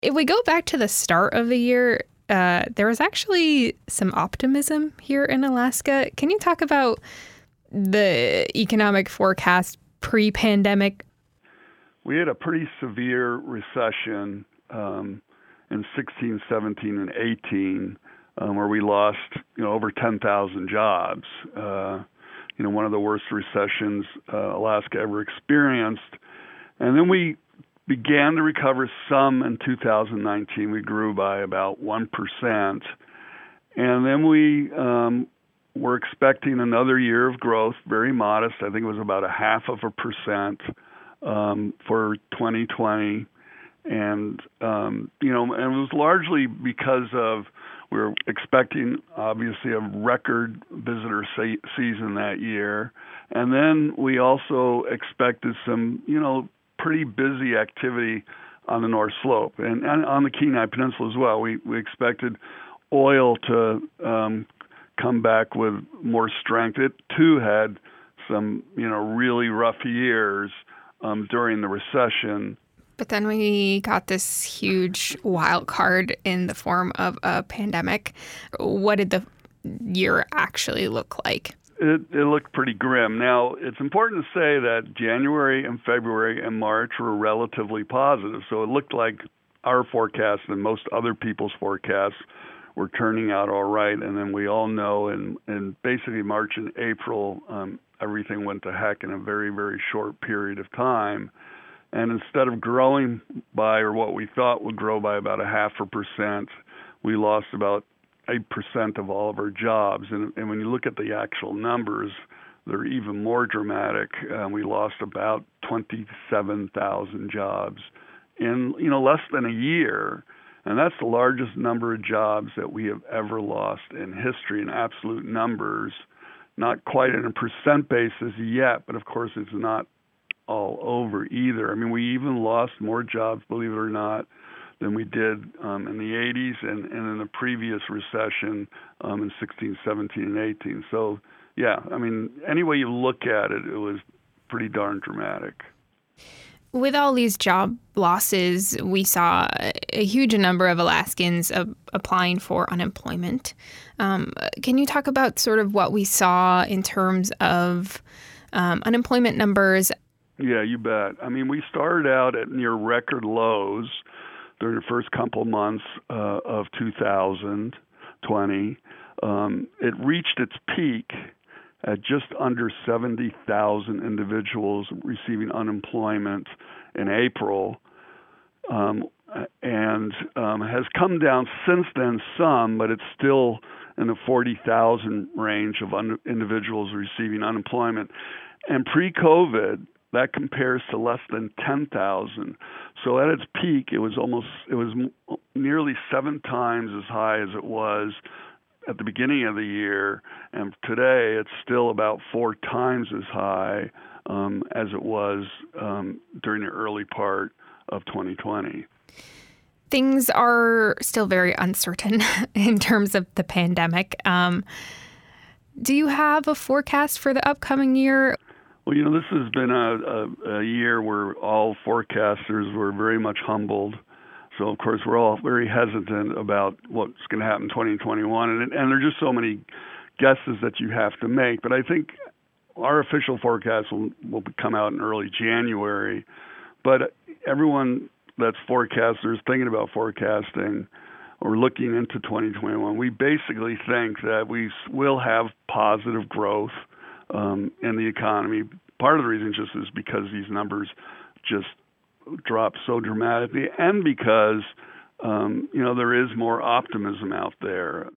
If we go back to the start of the year, there was actually some optimism here in Alaska. Can you talk about the economic forecast pre-pandemic? We had a pretty severe recession in 16, 17, and 18, where we lost, over 10,000 jobs. One of the worst recessions Alaska ever experienced. And then we began to recover some in 2019. We grew by about 1%. And then we were expecting another year of growth, very modest. I think it was about 0.5% for 2020. And, and it was largely because of we were expecting, obviously, a record visitor season that year. And then we also expected some, pretty busy activity on the North Slope and on the Kenai Peninsula as well. We expected oil to come back with more strength. It, too, had some, really rough years during the recession. But then we got this huge wild card in the form of a pandemic. What did the year actually look like? It looked pretty grim. Now, it's important to say that January and February and March were relatively positive. So it looked like our forecast and most other people's forecasts were turning out all right. And then we all know in basically March and April, everything went to heck in a very, very short period of time. And instead of growing by, or what we thought would grow by about 0.5%, we lost about 8% of all of our jobs. And when you look at the actual numbers, they're even more dramatic. We lost about 27,000 jobs in, less than a year. And that's the largest number of jobs that we have ever lost in history in absolute numbers. Not quite in a percent basis yet, but of course it's not all over either. I mean, we even lost more jobs, believe it or not, than we did in the 80s and in the previous recession in 16, 17, and 18. So, yeah, I mean, any way you look at it, it was pretty darn dramatic. With all these job losses, we saw a huge number of Alaskans applying for unemployment. Can you talk about sort of what we saw in terms of unemployment numbers? Yeah, you bet. I mean, we started out at near record lows during the first couple months of 2020. It reached its peak at just under 70,000 individuals receiving unemployment in April, and has come down since then some, but it's still in the 40,000 range of individuals receiving unemployment. And pre-COVID, that compares to less than 10,000. So at its peak, it was nearly 7 times as high as it was at the beginning of the year, and today it's still about 4 times as high as it was during the early part of 2020. Things are still very uncertain in terms of the pandemic. Do you have a forecast for the upcoming year? Well, this has been a year where all forecasters were very much humbled. So, of course, we're all very hesitant about what's going to happen in 2021. And there are just so many guesses that you have to make. But I think our official forecast will come out in early January. But everyone that's forecasters thinking about forecasting or looking into 2021, we basically think that we will have positive growth in the economy. Part of the reason just is because these numbers just drop so dramatically, and because there is more optimism out there.